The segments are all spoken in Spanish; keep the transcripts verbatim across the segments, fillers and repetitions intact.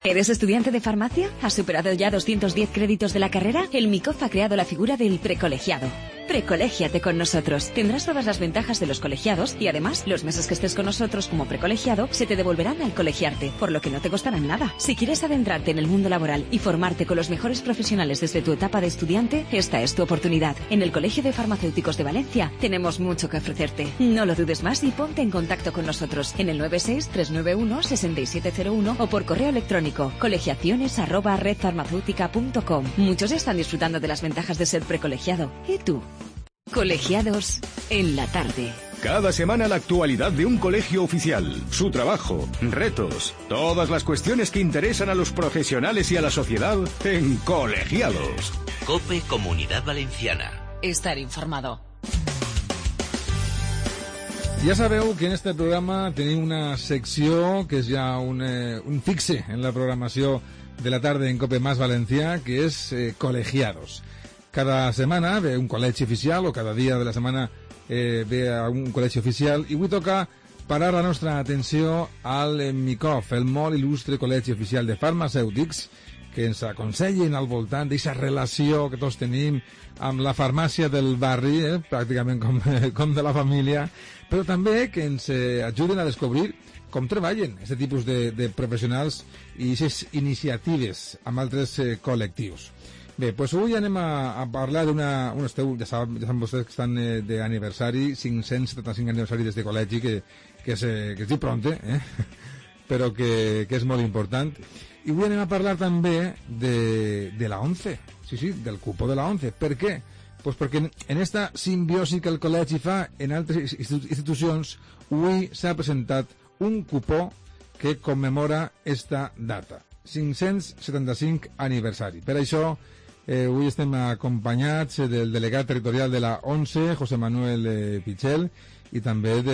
¿Eres estudiante de farmacia? ¿Has superado ya doscientos diez créditos de la carrera? El MICOF ha creado la figura del precolegiado. Precolégiate con nosotros. Tendrás todas las ventajas de los colegiados y además, los meses que estés con nosotros como precolegiado se te devolverán al colegiarte, por lo que no te costarán nada. Si quieres adentrarte en el mundo laboral y formarte con los mejores profesionales desde tu etapa de estudiante, esta es tu oportunidad. En el Colegio de Farmacéuticos de Valencia tenemos mucho que ofrecerte. No lo dudes más y ponte en contacto con nosotros en el nueve seis tres nueve uno seis siete cero uno o por correo electrónico colegiaciones arroba redfarmacéutica punto com. Muchos están disfrutando de las ventajas de ser precolegiado. ¿Y tú? Colegiados en la tarde. Cada semana la actualidad de un colegio oficial, su trabajo, retos, todas las cuestiones que interesan a los profesionales y a la sociedad en Colegiados. COPE Comunidad Valenciana. Estar informado. Ja sabeu que en este programa tenim una secció que és ja un, eh, un fixe en la programació de la tarda en COPE Más Valencià, que és eh, Colegiados. Cada setmana ve un col·legi oficial, o cada dia de la setmana eh, ve a un col·legi oficial, i avui toca parar la nostra atenció al MICOF, el molt il·lustre col·legi oficial de farmacèutics, que ens aconsellen al voltant d'aquesta relació que tots tenim amb la farmàcia del barri, eh, pràcticament com, com de la família, però també que ens eh, ajuden a descobrir com treballen aquest tipus de, de professionals i aquestes iniciatives amb altres eh, col·lectius. Bé, doncs avui anem a, a parlar d'una... Un esteu, ja saben, ja saben vostès que estan eh, d'aniversari, cinc-cents setanta-cinc aniversari d'este col·legi, que, que, es, eh, que es diu pronte, eh? però que, que és molt important. I avui anem a parlar també de, de la ONCE, sí, sí, del cupó de la ONCE. Per què? Pues perquè en esta simbiosi que el col·legi fa en altres institucions, avui s'ha presentat un cupó que commemora esta data, cinc-cents setanta-cinc aniversari. Per això, eh, avui estem acompanyats del delegat territorial de la ONCE, José Manuel eh, Pichel, i també de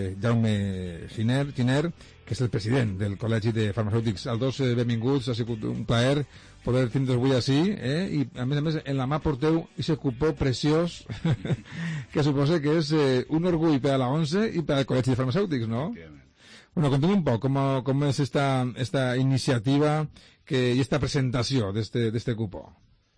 Jaume Giner, Giner, que és el president del Col·legi de Farmacèutics. Els dos eh, benvinguts, ha sigut un plaer poder tindre avui així, eh? I a més a més en la mà porteu aquest cupó preciós que suposa que és eh, un orgull per a la ONCE i per al Col·legi de Farmacèutics, no? Bueno, contame un poc com, com és esta, esta iniciativa que, y esta presentació d'este, d'este cupó.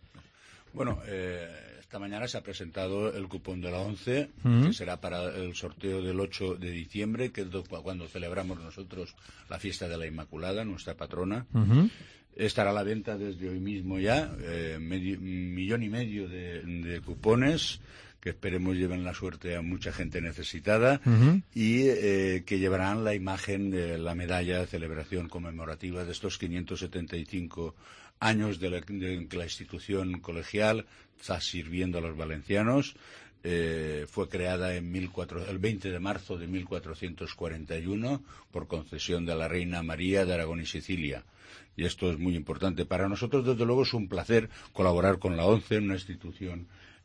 Bueno, eh, esta mañana se ha presentado el cupón de la ONCE, uh-huh. que será para el sorteo del ocho de diciembre, que es cuando celebramos nosotros la fiesta de la Inmaculada, nuestra patrona. Uh-huh. Estará a la venta desde hoy mismo ya, eh, medio, millón y medio de, de cupones, que esperemos lleven la suerte a mucha gente necesitada, uh-huh. y eh, que llevarán la imagen de la medalla de celebración conmemorativa de estos quinientos setenta y cinco años de, la, de que la institución colegial está sirviendo a los valencianos. Eh, fue creada en mil cuatro, el veinte de marzo de mil cuatrocientos cuarenta y uno por concesión de la Reina María de Aragón y Sicilia. Y esto es muy importante. Para nosotros, desde luego, es un placer colaborar con la ONCE, una institución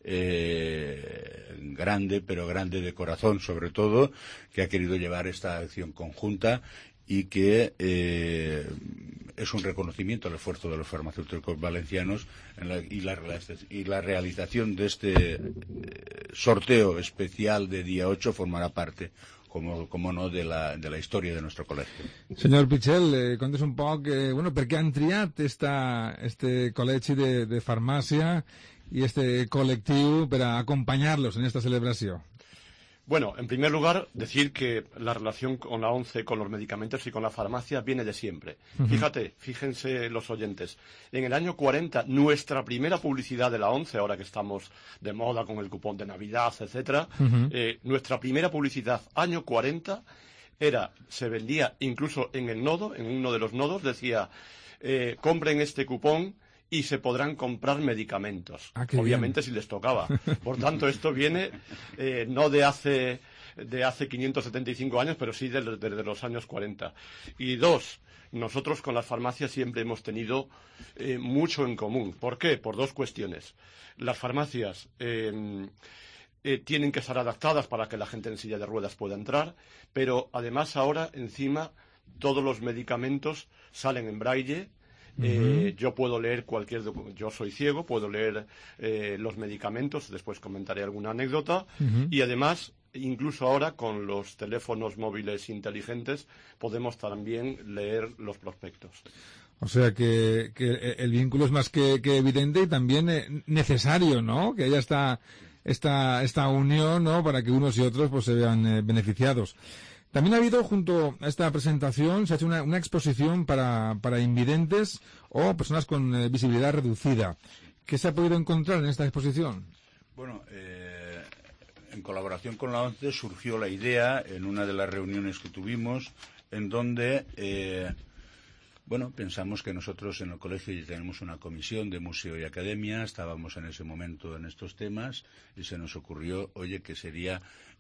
eh, grande, pero grande de corazón, sobre todo, que ha querido llevar esta acción conjunta y que eh, es un reconocimiento al esfuerzo de los farmacéuticos valencianos en la, y, la, y la realización de este eh, sorteo especial de día ocho formará parte, como, como no, de la, de la historia de nuestro colegio. Senyor Pichel, eh, contes un poc, eh, bueno, per què han triat esta, este col·legi de, de farmàcia y este colectivo para acompañarlos en esta celebración? Bueno, en primer lugar, decir que la relación con la ONCE, con los medicamentos y con la farmacia viene de siempre. Uh-huh. Fíjate, fíjense los oyentes. En el año cuarenta, nuestra primera publicidad de la ONCE, ahora que estamos de moda con el cupón de Navidad, etcétera, uh-huh. eh, nuestra primera publicidad, año cuarenta, era, se vendía incluso en el nodo, en uno de los nodos, decía, eh, compren este cupón y se podrán comprar medicamentos, ah, obviamente bien. si les tocaba. Por tanto, esto viene eh, no de hace de hace quinientos setenta y cinco años, pero sí desde de, de los años cuarenta. Y dos, nosotros con las farmacias siempre hemos tenido eh, mucho en común. ¿Por qué? Por dos cuestiones. Las farmacias eh, eh, tienen que estar adaptadas para que la gente en silla de ruedas pueda entrar, pero además ahora, encima, todos los medicamentos salen en braille. Eh, uh-huh. Yo puedo leer cualquier yo soy ciego, puedo leer eh, los medicamentos, después comentaré alguna anécdota, uh-huh. y además, incluso ahora con los teléfonos móviles inteligentes, podemos también leer los prospectos. O sea que, que el vínculo es más que, que evidente y también eh, necesario, ¿no? Que haya esta, esta, esta unión, ¿no? Para que unos y otros pues se vean eh, beneficiados. También ha habido, junto a esta presentación, se ha hecho una, una exposición para, para invidentes o personas con eh, visibilidad reducida. ¿Qué se ha podido encontrar en esta exposición? Bueno, eh, en colaboración con la ONCE surgió la idea en una de las reuniones que tuvimos, en donde, eh, bueno, pensamos que nosotros en el colegio ya tenemos una comisión de museo y academia, estábamos en ese momento en estos temas y se nos ocurrió, oye, que sería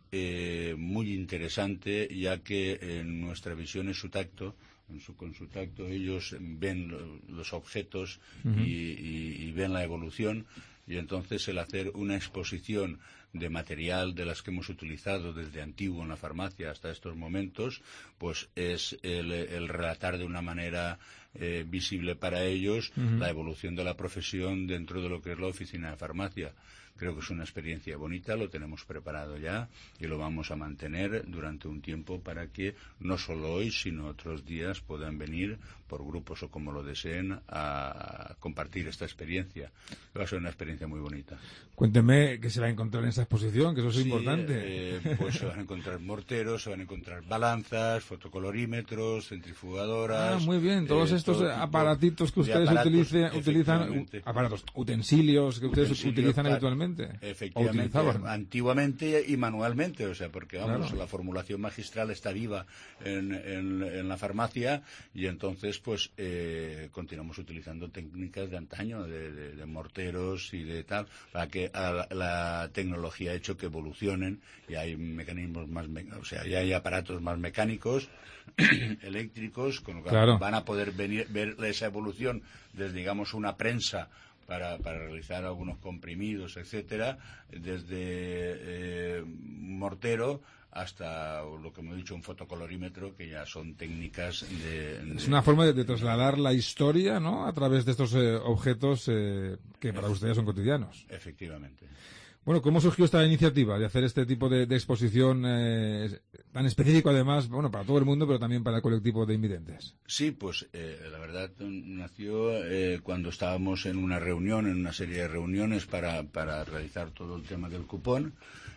Eh, muy interesante, ya que en nuestra visión es su tacto, en su, con su tacto ellos ven lo, los objetos uh-huh. y, y, y ven la evolución, y entonces el hacer una exposición de material de las que hemos utilizado desde antiguo en la farmacia hasta estos momentos, pues es el, el relatar de una manera eh, visible para ellos uh-huh. la evolución de la profesión dentro de lo que es la oficina de farmacia. Creo que es una experiencia bonita, lo tenemos preparado ya y lo vamos a mantener durante un tiempo para que no solo hoy, sino otros días puedan venir por grupos o como lo deseen a compartir esta experiencia. Va a ser una experiencia muy bonita. Cuénteme qué se va a encontrar en esa exposición, que eso es sí, importante. Eh, pues se van a encontrar morteros, se van a encontrar balanzas, fotocolorímetros, centrifugadoras. Ah, muy bien, todos eh, estos todo aparatitos que ustedes aparatos, utilice, utilizan, aparatos, utensilios que ustedes Utensilios, utilizan claro, habitualmente. Efectivamente, antiguamente y manualmente, o sea, porque vamos, claro. la formulación magistral está viva en, en, en la farmacia y entonces pues eh, continuamos utilizando técnicas de antaño, de, de, de morteros y de tal, para que a la, la tecnología ha hecho que evolucionen y hay mecanismos más, o sea, ya hay aparatos más mecánicos, eléctricos, con lo que claro. van a poder venir, ver esa evolución desde, digamos, una prensa para, para realizar algunos comprimidos, etcétera, desde eh, mortero hasta lo que hemos dicho, un fotocolorímetro, que ya son técnicas de... de... Es una forma de, de trasladar la historia, ¿no?, a través de estos eh, objetos eh, que para ustedes son cotidianos. Efectivamente. Bueno, ¿cómo surgió esta iniciativa de hacer este tipo de, de exposición eh, tan específico, además, bueno, para todo el mundo, pero también para el colectivo de invidentes? Sí, pues eh, la verdad nació eh, cuando estábamos en una reunión, en una serie de reuniones para, para realizar todo el tema del cupón.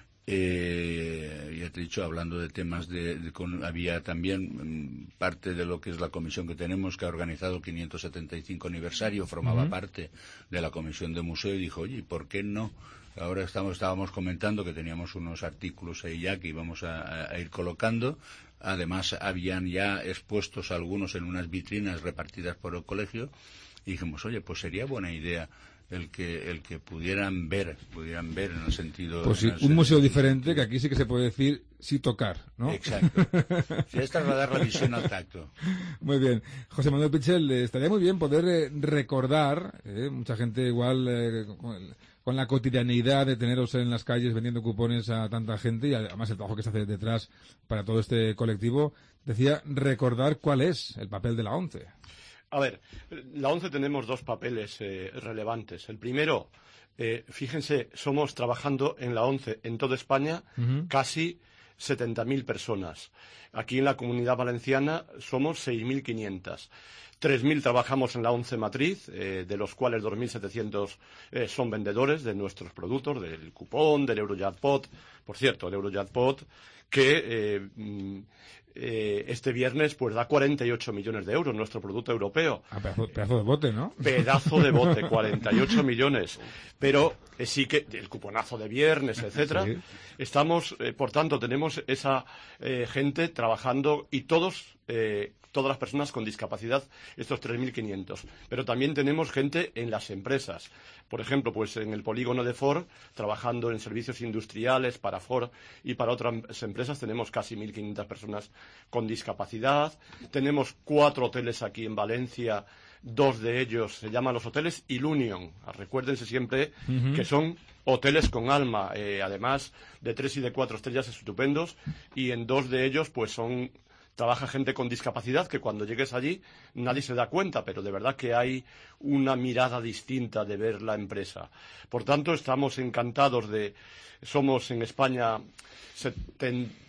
Eh, ya te he dicho, hablando de temas de, de con, había también mm, parte de lo que es la comisión que tenemos, que ha organizado el quinientos setenta y cinco aniversario, formaba uh-huh. parte de la comisión de museo, y dijo, oye, ¿por qué no? Ahora estamos, estábamos comentando que teníamos unos artículos ahí ya que íbamos a, a ir colocando. Además, habían ya expuestos algunos en unas vitrinas repartidas por el colegio, y dijimos, oye, pues sería buena idea el que el que pudieran ver, pudieran ver en el sentido... Pues sí, un sentido, museo diferente, que aquí sí que se puede decir sí tocar, ¿no? Exacto. Sí, es trasladar la visión al tacto. Muy bien. José Manuel Pichel, eh, estaría muy bien poder eh, recordar, eh, mucha gente igual eh, con, el, con la cotidianeidad de teneros en las calles vendiendo cupones a tanta gente, y además el trabajo que se hace detrás para todo este colectivo, decía recordar cuál es el papel de la ONCE. A ver, la ONCE tenemos dos papeles eh, relevantes. El primero, eh, fíjense, somos trabajando en la ONCE en toda España uh-huh. casi setenta mil personas. Aquí en la Comunidad Valenciana somos seis mil quinientas. tres mil trabajamos en la ONCE Matriz, eh, de los cuales dos mil setecientos eh, son vendedores de nuestros productos, del cupón, del Eurojackpot. Por cierto, el Eurojackpot que... Eh, Eh, este viernes pues da cuarenta y ocho millones de euros nuestro producto europeo. Ah, pedazo, pedazo de bote, ¿no? Pedazo de bote, cuarenta y ocho millones. Pero eh, sí que el cuponazo de viernes, etcétera. Sí. Estamos, eh, por tanto, tenemos esa eh, gente trabajando y todos, eh, todas las personas con discapacidad, estos tres mil quinientos. Pero también tenemos gente en las empresas. Por ejemplo, pues en el polígono de Ford, trabajando en servicios industriales para Ford y para otras empresas, tenemos casi mil quinientas personas con discapacidad. Tenemos cuatro hoteles aquí en Valencia, dos de ellos se llaman los hoteles Ilunion. Recuérdense siempre uh-huh. que son hoteles con alma, eh, además de tres y de cuatro estrellas estupendos, y en dos de ellos pues son... trabaja gente con discapacidad que cuando llegues allí nadie se da cuenta, pero de verdad que hay una mirada distinta de ver la empresa. Por tanto, estamos encantados de... Somos en España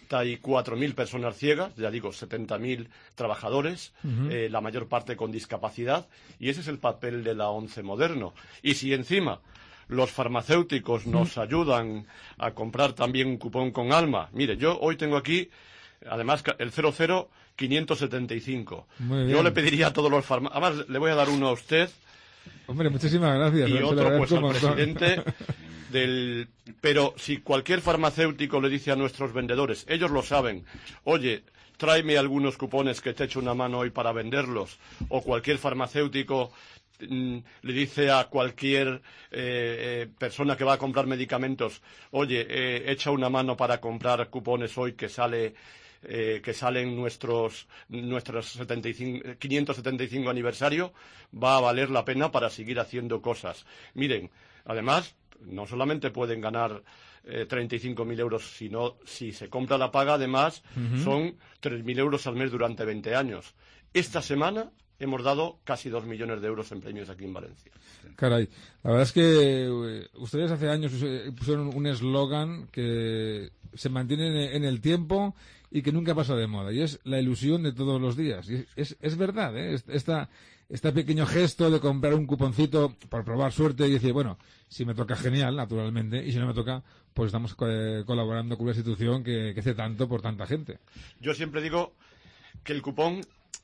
setenta y cuatro mil personas ciegas, ya digo, setenta mil trabajadores, uh-huh. eh, la mayor parte con discapacidad, y ese es el papel de la ONCE moderno. Y si encima los farmacéuticos nos uh-huh. ayudan a comprar también un cupón con alma, mire, yo hoy tengo aquí, además, el cero cero quinientos setenta y cinco. Yo le pediría a todos los farmacéuticos, además le voy a dar uno a usted. Hombre, muchísimas gracias. Y otro, pues, al presidente del... Pero si cualquier farmacéutico le dice a nuestros vendedores, ellos lo saben, oye, tráeme algunos cupones que te echo una mano hoy para venderlos, o cualquier farmacéutico mm, le dice a cualquier eh, eh, persona que va a comprar medicamentos, oye, eh, echa una mano para comprar cupones hoy que sale... Eh, que salen nuestros nuestros setenta y cinco, quinientos setenta y cinco aniversario, va a valer la pena para seguir haciendo cosas. Miren, además, no solamente pueden ganar eh, treinta y cinco mil euros, sino si se compra la paga, además, uh-huh. son tres mil euros al mes durante veinte años. Esta semana hemos dado casi dos millones de euros en premios aquí en Valencia. Caray, la verdad es que eh, ustedes hace años pusieron un eslogan que se mantiene en el tiempo y que nunca pasa de moda, y es la ilusión de todos los días. Y es, es verdad, ¿eh? Esta, este pequeño gesto de comprar un cuponcito para probar suerte y decir, bueno, si me toca, genial, naturalmente, y si no me toca, pues estamos eh, colaborando con una institución que, que hace tanto por tanta gente. Yo siempre digo que el cupón,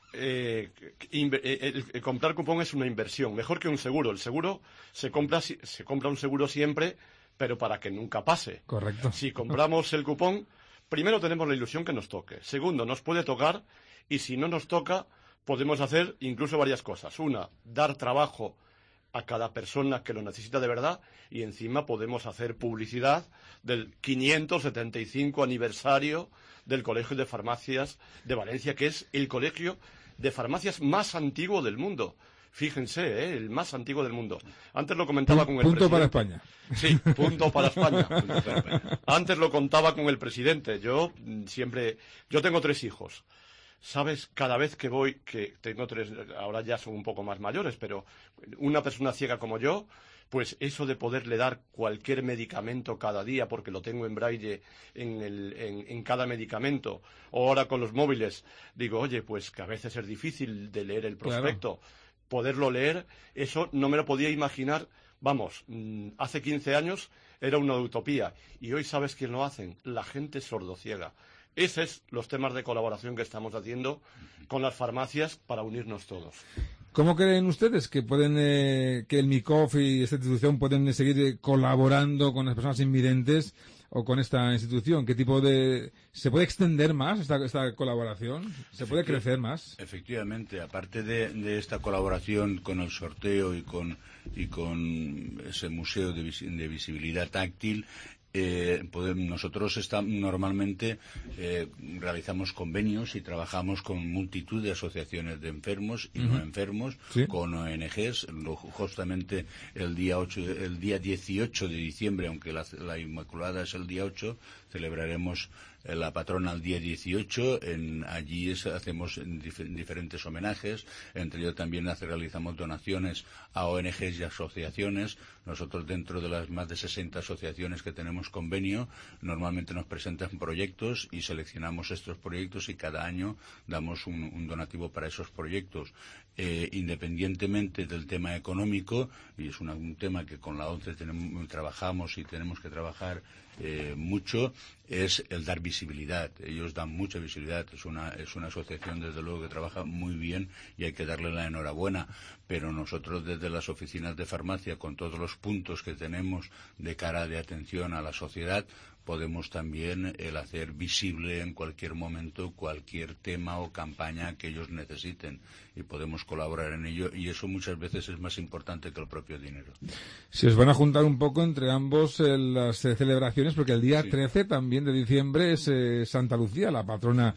eh, el, el, el comprar cupón es una inversión, mejor que un seguro. El seguro se compra, se compra un seguro siempre, pero para que nunca pase. Correcto. Si compramos el cupón, primero tenemos la ilusión que nos toque. Segundo, nos puede tocar, y si no nos toca, podemos hacer incluso varias cosas. Una, dar trabajo a cada persona que lo necesita de verdad, y encima podemos hacer publicidad del quinientos setenta y cinco aniversario del Colegio de Farmacias de Valencia, que es el colegio de farmacias más antiguo del mundo. Fíjense, ¿eh? El más antiguo del mundo. Antes lo comentaba con el punto presidente. Punto para España. Sí, punto para España. Punto para España. Antes lo contaba con el presidente. Yo siempre... Yo tengo tres hijos. ¿Sabes? Cada vez que voy... que tengo tres... Ahora ya son un poco más mayores, pero una persona ciega como yo, pues eso de poderle dar cualquier medicamento cada día, porque lo tengo en braille en, el, en, en cada medicamento, o ahora con los móviles, digo, oye, pues que a veces es difícil de leer el prospecto. Claro. Poderlo leer, eso no me lo podía imaginar, vamos, hace quince años era una utopía, y hoy ¿sabes quién lo hacen? La gente sordociega. Esos son los temas de colaboración que estamos haciendo con las farmacias para unirnos todos. ¿Cómo creen ustedes que pueden, eh, que el MICOF y esta institución pueden seguir eh, colaborando con las personas invidentes o con esta institución? ¿Qué tipo de... ¿Se puede extender más esta, esta colaboración? ¿Se puede crecer más? Efectivamente, aparte de, de esta colaboración con el sorteo y con, y con ese museo de, vis, de visibilidad táctil, Eh, podemos, nosotros está, normalmente eh, realizamos convenios y trabajamos con multitud de asociaciones de enfermos y uh-huh. no enfermos, ¿sí? Con O N Ges. Lo, justamente el día ocho, el día dieciocho de diciembre, aunque la, la Inmaculada es el día ocho, celebraremos eh, la patrona el día dieciocho. En, allí es, hacemos dif, diferentes homenajes, entre ellos también hace, realizamos donaciones a O N Ges y asociaciones. Nosotros, dentro de las más de sesenta asociaciones que tenemos convenio, normalmente nos presentan proyectos y seleccionamos estos proyectos y cada año damos un, un donativo para esos proyectos. Eh, independientemente del tema económico, y es una, un tema que con la ONCE tenemos, trabajamos y tenemos que trabajar eh, mucho, es el dar visibilidad. Ellos dan mucha visibilidad. Es una, es una asociación, desde luego, que trabaja muy bien y hay que darle la enhorabuena. Pero nosotros, desde las oficinas de farmacia, con todos los puntos que tenemos de cara de atención a la sociedad, podemos también el hacer visible en cualquier momento cualquier tema o campaña que ellos necesiten, y podemos colaborar en ello, y eso muchas veces es más importante que el propio dinero. Se os van a juntar un poco entre ambos eh, las eh, celebraciones, porque el día sí. trece también de diciembre es eh, Santa Lucía, la patrona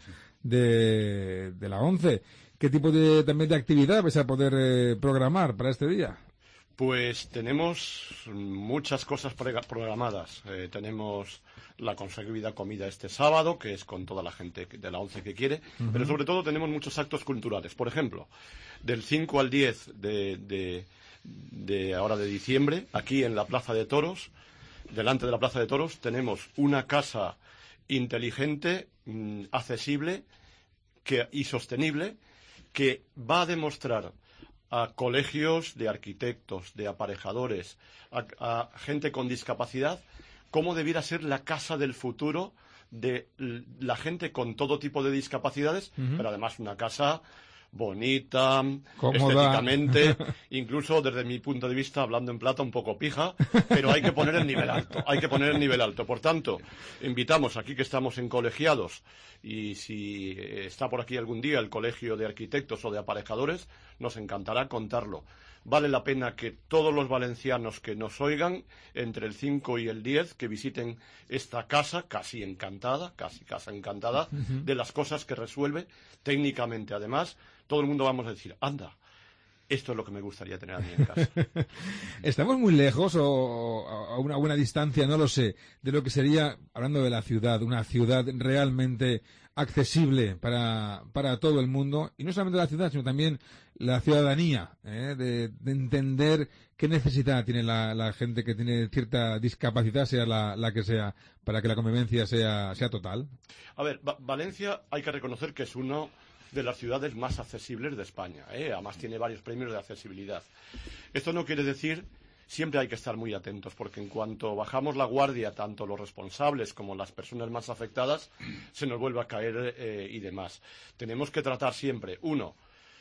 de, de la ONCE. ¿Qué tipo de, también de actividad vais a poder eh, programar para este día? Pues tenemos muchas cosas programadas. Eh, tenemos la conseguida comida este sábado, que es con toda la gente de la ONCE que quiere, uh-huh. pero sobre todo tenemos muchos actos culturales. Por ejemplo, del cinco al diez de, de, de ahora de diciembre, aquí en la Plaza de Toros, delante de la Plaza de Toros, tenemos una casa inteligente mm, accesible que, y sostenible, que va a demostrar a colegios de arquitectos, de aparejadores, a, a gente con discapacidad, cómo debiera ser la casa del futuro de la gente con todo tipo de discapacidades, uh-huh. pero además una casa bonita, cómoda, estéticamente, incluso desde mi punto de vista, hablando en plata, un poco pija, pero hay que poner el nivel alto, hay que poner el nivel alto. Por tanto, invitamos aquí que estamos en colegiados, y si está por aquí algún día el colegio de arquitectos o de aparejadores, nos encantará contarlo. Vale la pena que todos los valencianos que nos oigan, entre el cinco y el diez, que visiten esta casa, casi encantada, casi casa encantada, uh-huh. de las cosas que resuelve, técnicamente además, todo el mundo vamos a decir, anda, esto es lo que me gustaría tener a mí en casa. ¿Estamos muy lejos o a una buena distancia, no lo sé, de lo que sería, hablando de la ciudad, una ciudad realmente accesible para, para todo el mundo? Y no solamente la ciudad, sino también la ciudadanía, ¿eh? de, de entender qué necesidad tiene la, la gente que tiene cierta discapacidad, sea la, la que sea, para que la convivencia sea, sea total. A ver, Va- Valencia hay que reconocer que es uno de las ciudades más accesibles de España, ¿eh? Además tiene varios premios de accesibilidad. Esto no quiere decir, siempre hay que estar muy atentos, porque en cuanto bajamos la guardia, tanto los responsables como las personas más afectadas, se nos vuelve a caer eh, y demás. Tenemos que tratar siempre, uno,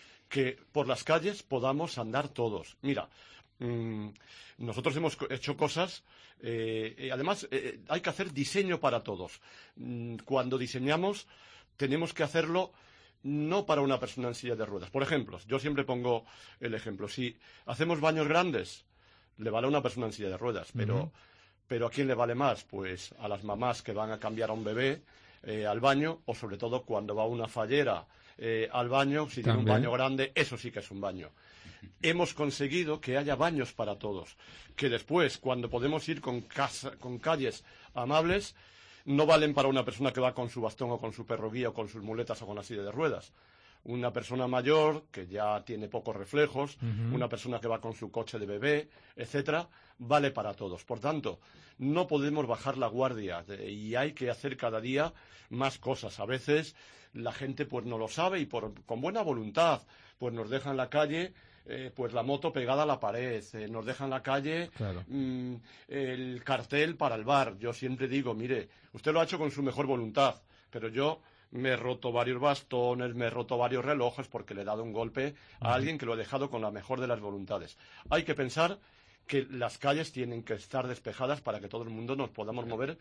que por las calles podamos andar todos. Mira, mmm, nosotros hemos hecho cosas, eh, eh, además eh, hay que hacer diseño para todos. Mm, cuando diseñamos, tenemos que hacerlo no para una persona en silla de ruedas. Por ejemplo, yo siempre pongo el ejemplo. Si hacemos baños grandes, le vale a una persona en silla de ruedas, pero, uh-huh. pero ¿a quién le vale más? Pues a las mamás que van a cambiar a un bebé eh, al baño, o sobre todo cuando va una fallera eh, al baño, si tiene un baño grande, eso sí que es un baño. Hemos conseguido que haya baños para todos, que después, cuando podemos ir con, casa, con calles amables, no valen para una persona que va con su bastón o con su perro guía o con sus muletas o con la silla de ruedas. Una persona mayor que ya tiene pocos reflejos, uh-huh. una persona que va con su coche de bebé, etcétera, vale para todos. Por tanto, no podemos bajar la guardia de, y hay que hacer cada día más cosas. A veces la gente pues no lo sabe y por, con buena voluntad pues nos deja en la calle eh, pues la moto pegada a la pared, eh, nos deja en la calle claro. mmm, el cartel para el bar. Yo siempre digo, mire, usted lo ha hecho con su mejor voluntad, pero yo me he roto varios bastones, me he roto varios relojes porque le he dado un golpe a uh-huh. alguien que lo he dejado con la mejor de las voluntades. Hay que pensar que las calles tienen que estar despejadas para que todo el mundo nos podamos mover,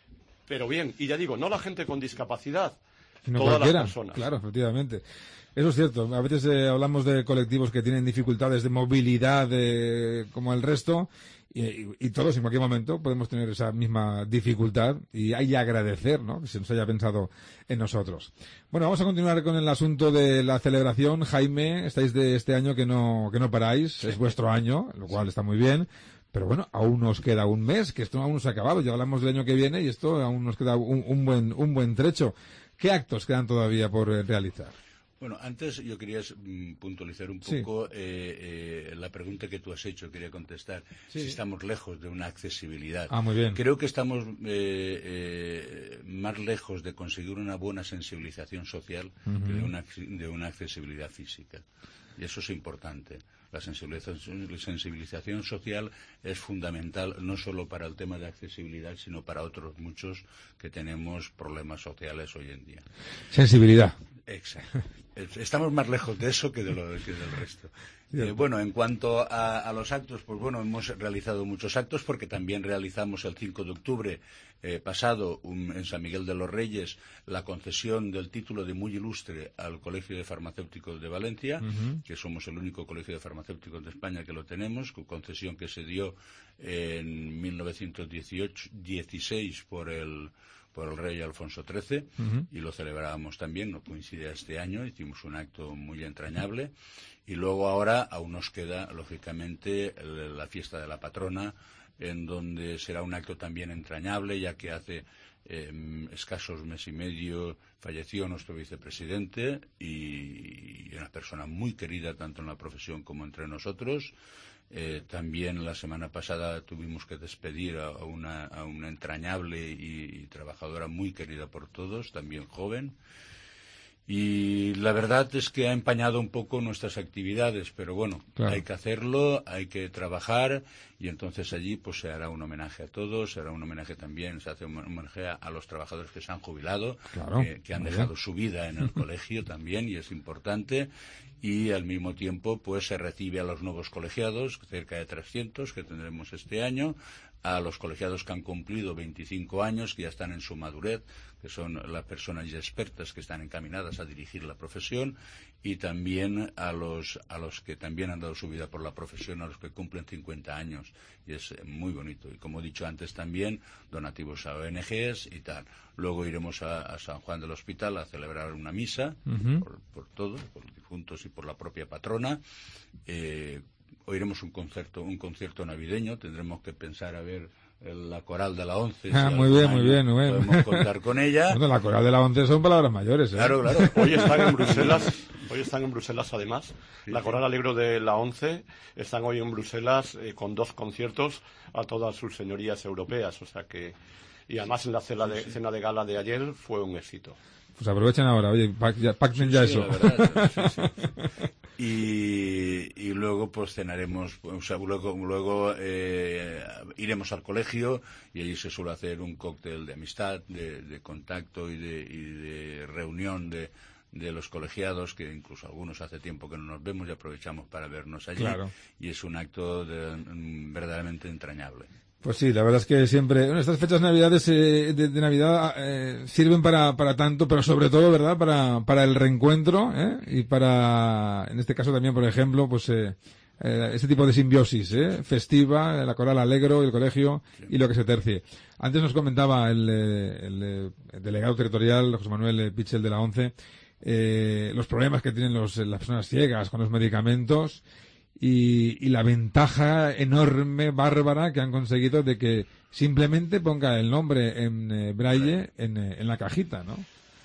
pero bien, y ya digo, no la gente con discapacidad, sino todas cualquiera. Las personas. Claro, efectivamente. Eso es cierto. A veces eh, hablamos de colectivos que tienen dificultades de movilidad eh, como el resto, y, y, y todos en cualquier momento podemos tener esa misma dificultad, y hay que agradecer, ¿no?, que se nos haya pensado en nosotros. Bueno, vamos a continuar con el asunto de la celebración. Jaime, estáis de este año que no que no paráis, sí. Es vuestro año, lo cual sí. Está muy bien. Pero bueno, aún nos queda un mes, que esto aún no se ha acabado. Ya hablamos del año que viene y esto aún nos queda un, un buen un buen trecho. ¿Qué actos quedan todavía por eh, realizar? Bueno, antes yo quería mm, puntualizar un poco sí. eh, eh, la pregunta que tú has hecho. Quería contestar sí. si estamos lejos de una accesibilidad. Ah, muy bien. Creo que estamos eh, eh, más lejos de conseguir una buena sensibilización social uh-huh. que de una, de una accesibilidad física. Y eso es importante. La sensibilización, la sensibilización social es fundamental no solo para el tema de accesibilidad, sino para otros muchos que tenemos problemas sociales hoy en día. Sensibilidad. Exacto. Estamos más lejos de eso que, de lo, que del resto. Eh, bueno, en cuanto a, a los actos, pues bueno, hemos realizado muchos actos porque también realizamos el cinco de octubre eh, pasado un, en San Miguel de los Reyes la concesión del título de muy ilustre al Colegio de Farmacéuticos de Valencia, uh-huh. que somos el único colegio de farmacéuticos de España que lo tenemos, con concesión que se dio en mil novecientos dieciséis por el por el rey Alfonso trece, uh-huh. y lo celebrábamos también, no coincide este año, hicimos un acto muy entrañable, y luego ahora aún nos queda, lógicamente, el, la fiesta de la patrona en donde será un acto también entrañable, ya que hace eh, escasos mes y medio falleció nuestro vicepresidente y una persona muy querida tanto en la profesión como entre nosotros. Eh, también la semana pasada tuvimos que despedir a una, a una entrañable y, y trabajadora muy querida por todos, también joven. Y la verdad es que ha empañado un poco nuestras actividades, pero bueno, claro, hay que hacerlo, hay que trabajar, y entonces allí pues se hará un homenaje a todos, se hará un homenaje también, se hace un homenaje a los trabajadores que se han jubilado, claro, que, que han dejado su vida en el colegio también, y es importante, y al mismo tiempo pues se recibe a los nuevos colegiados, cerca de trescientos que tendremos este año, a los colegiados que han cumplido veinticinco años, que ya están en su madurez, que son las personas ya expertas que están encaminadas a dirigir la profesión, y también a los a los que también han dado su vida por la profesión, a los que cumplen cincuenta años, y es muy bonito. Y como he dicho antes también, donativos a O N Ges y tal. Luego iremos a, a San Juan del Hospital a celebrar una misa, uh-huh, por, por todos, por los difuntos y por la propia patrona. Eh, oiremos un concierto, un concierto navideño, tendremos que pensar a ver la coral de la once. Ah, si muy bien, muy bien, muy bien. Podemos contar con ella. Bueno, la coral de la once son palabras mayores, ¿eh? Claro, claro. Hoy están en Bruselas, hoy están en Bruselas además. Sí, la coral alegro de la once están hoy en Bruselas eh, con dos conciertos a todas sus señorías europeas, o sea que, y además en la cena de, sí, sí. cena de gala de ayer fue un éxito. Pues aprovechen ahora, oye, pacten sí, ya sí, eso. La verdad, sí, sí. Y, y luego pues cenaremos, o sea, luego, luego eh, iremos al colegio, y allí se suele hacer un cóctel de amistad, de, de contacto y de, y de reunión de, de los colegiados, que incluso algunos hace tiempo que no nos vemos y aprovechamos para vernos allí. Claro. Y es un acto de, um, verdaderamente entrañable. Pues sí, la verdad es que siempre, bueno, estas fechas navidades eh, de, de Navidad eh, sirven para para tanto, pero sobre todo, ¿verdad?, para para el reencuentro, ¿eh? Y para, en este caso también, por ejemplo, pues eh, eh, ese tipo de simbiosis, ¿eh? Festiva, la coral alegro, el colegio, sí, y lo que se tercie. Antes nos comentaba el, el, el delegado territorial, José Manuel Pichel de la ONCE, eh, los problemas que tienen los, las personas ciegas con los medicamentos. Y, y la ventaja enorme, bárbara, que han conseguido de que simplemente ponga el nombre en eh, braille en, eh, en la cajita, ¿no?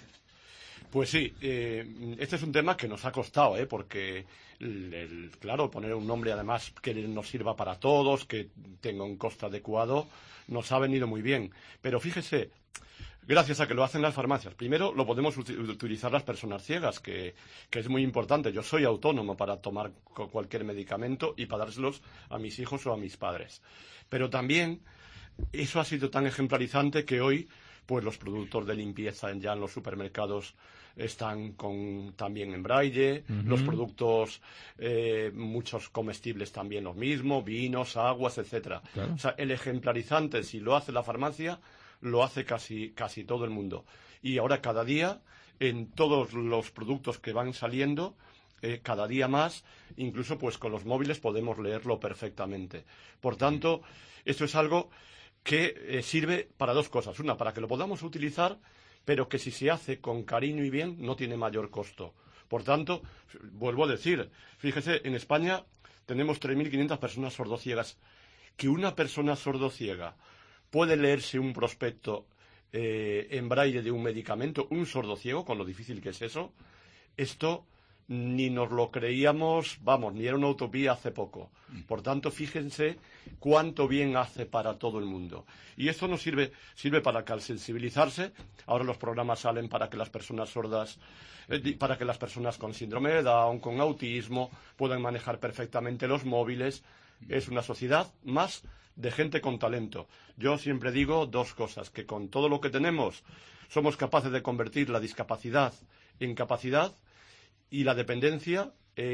Pues sí, eh, este es un tema que nos ha costado, ¿eh? Porque, el, el, claro, poner un nombre además que nos sirva para todos, que tenga un coste adecuado, nos ha venido muy bien. Pero fíjese, gracias a que lo hacen las farmacias. Primero, lo podemos utilizar las personas ciegas, que, que es muy importante. Yo soy autónomo para tomar cualquier medicamento y para dárselos a mis hijos o a mis padres. Pero también, eso ha sido tan ejemplarizante que hoy, pues los productos de limpieza ya en los supermercados están con, también en braille, uh-huh, los productos, eh, muchos comestibles también lo mismo, vinos, aguas, etcétera. Claro. O sea, el ejemplarizante, si lo hace la farmacia, lo hace casi casi todo el mundo. Y ahora cada día, en todos los productos que van saliendo, eh, cada día más, incluso pues con los móviles podemos leerlo perfectamente. Por tanto, esto es algo que eh, sirve para dos cosas. Una, para que lo podamos utilizar, pero que si se hace con cariño y bien, no tiene mayor costo. Por tanto, vuelvo a decir, fíjese, en España tenemos tres mil quinientas personas sordociegas. Que una persona sordociega puede leerse un prospecto eh, en braille de un medicamento, un sordociego, con lo difícil que es eso, esto ni nos lo creíamos, vamos, ni era una utopía hace poco. Por tanto, fíjense cuánto bien hace para todo el mundo. Y esto nos sirve, sirve para que al sensibilizarse, ahora los programas salen para que las personas sordas, eh, para que las personas con síndrome de Down, con autismo, puedan manejar perfectamente los móviles. Es una sociedad más de gente con talento. Yo siempre digo dos cosas, que con todo lo que tenemos somos capaces de convertir la discapacidad en capacidad y la dependencia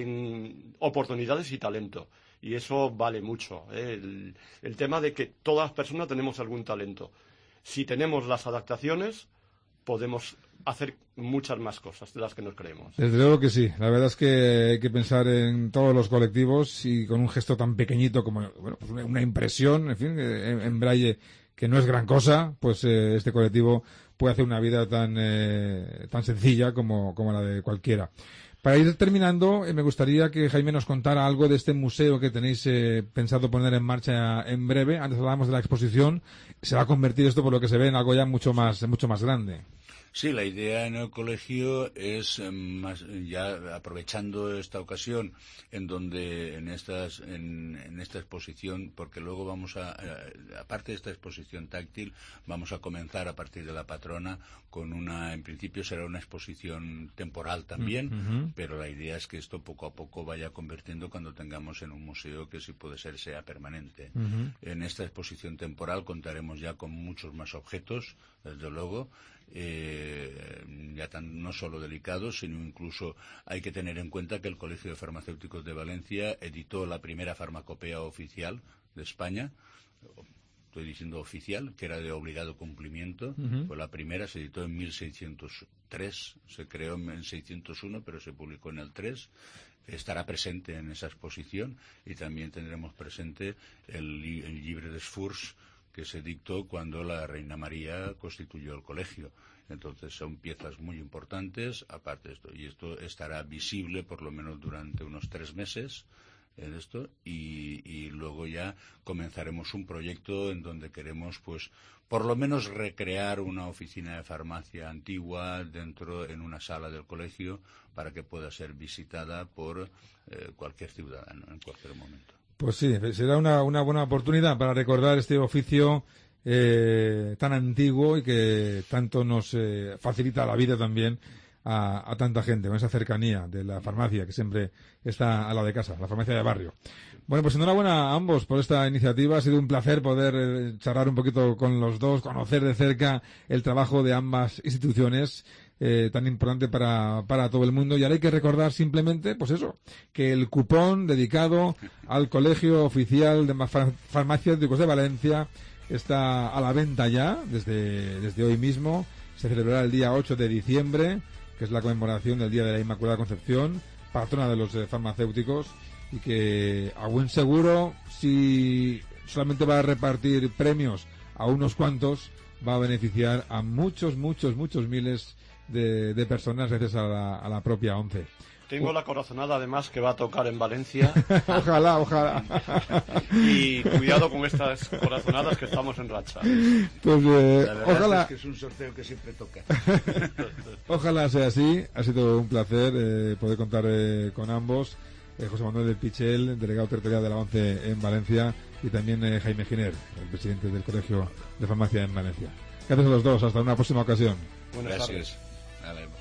en oportunidades y talento. Y eso vale mucho, ¿eh? El, el tema de que todas las personas tenemos algún talento. Si tenemos las adaptaciones, podemos hacer muchas más cosas de las que nos creemos. Desde luego que sí. La verdad es que hay que pensar en todos los colectivos y con un gesto tan pequeñito como, bueno, pues una, una impresión, en fin, en, en braille, que no es gran cosa, pues eh, este colectivo puede hacer una vida tan eh, tan sencilla como, como la de cualquiera. Para ir terminando, eh, me gustaría que Jaime nos contara algo de este museo que tenéis eh, pensado poner en marcha en breve. Antes hablábamos de la exposición. Se va a convertir esto, por lo que se ve, en algo ya mucho más, mucho más grande. Sí, la idea en el colegio es eh, más, ya aprovechando esta ocasión en donde en estas en, en esta exposición, porque luego vamos a eh, aparte de esta exposición táctil, vamos a comenzar a partir de la patrona con una, en principio será una exposición temporal también, uh-huh. pero la idea es que esto poco a poco vaya convirtiendo cuando tengamos en un museo que si puede ser sea permanente. Uh-huh. En esta exposición temporal contaremos ya con muchos más objetos, desde luego. Eh, ya tan no solo delicados, sino incluso hay que tener en cuenta que el Colegio de Farmacéuticos de Valencia editó la primera farmacopea oficial de España. Estoy diciendo oficial, que era de obligado cumplimiento. Uh-huh. Fue la primera, se editó en mil seiscientos tres, se creó en seiscientos uno, pero se publicó en el tres. Estará presente en esa exposición y también tendremos presente el, el Llibre d'Esforç que se dictó cuando la Reina María constituyó el colegio. Entonces son piezas muy importantes, aparte de esto, y esto estará visible por lo menos durante unos tres meses en esto, y, y luego ya comenzaremos un proyecto en donde queremos, pues, por lo menos recrear una oficina de farmacia antigua dentro, en una sala del colegio, para que pueda ser visitada por eh, cualquier ciudadano en cualquier momento. Pues sí, será una, una buena oportunidad para recordar este oficio eh, tan antiguo y que tanto nos eh, facilita la vida también a, a tanta gente, con esa cercanía de la farmacia que siempre está a la de casa, la farmacia de barrio. Bueno, pues enhorabuena a ambos por esta iniciativa. Ha sido un placer poder eh, charlar un poquito con los dos, conocer de cerca el trabajo de ambas instituciones. Eh, tan importante para, para todo el mundo. Y ahora hay que recordar simplemente, pues eso, que el cupón dedicado al Colegio Oficial de Farmacéuticos de Valencia está a la venta ya, desde, desde hoy mismo. Se celebrará el día ocho de diciembre, que es la conmemoración del Día de la Inmaculada Concepción, patrona de los eh, farmacéuticos, y que a buen seguro, si solamente va a repartir premios a unos cuantos, va a beneficiar a muchos, muchos, muchos miles De, de personas gracias a la, a la propia ONCE. Tengo la corazonada además que va a tocar en Valencia. Ojalá, ojalá. Y cuidado con estas corazonadas que estamos en racha. Pues eh, la verdad ojalá. Es que es un sorteo que siempre toca. Ojalá sea así. Ha sido un placer eh, poder contar eh, con ambos. Eh, José Manuel del Pichel, delegado territorial de la ONCE en Valencia, y también eh, Jaime Giner, el presidente del Colegio de Farmacia en Valencia. Gracias a los dos. Hasta una próxima ocasión. Buenas Gracias. tardes. Vale.